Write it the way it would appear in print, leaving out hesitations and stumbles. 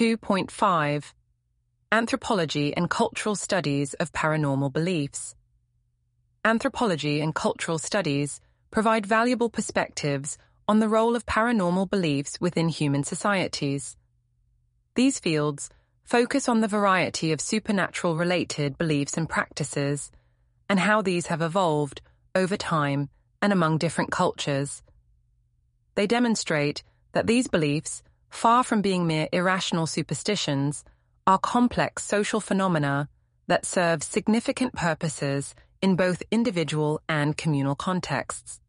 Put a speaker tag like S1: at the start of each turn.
S1: 2.5 Anthropology and Cultural Studies of Paranormal Beliefs. Anthropology and cultural studies provide valuable perspectives on the role of paranormal beliefs within human societies. These fields focus on the variety of supernatural-related beliefs and practices, and how these have evolved over time and among different cultures. They demonstrate that these beliefs, far from being mere irrational superstitions, are complex social phenomena that serve significant purposes in both individual and communal contexts.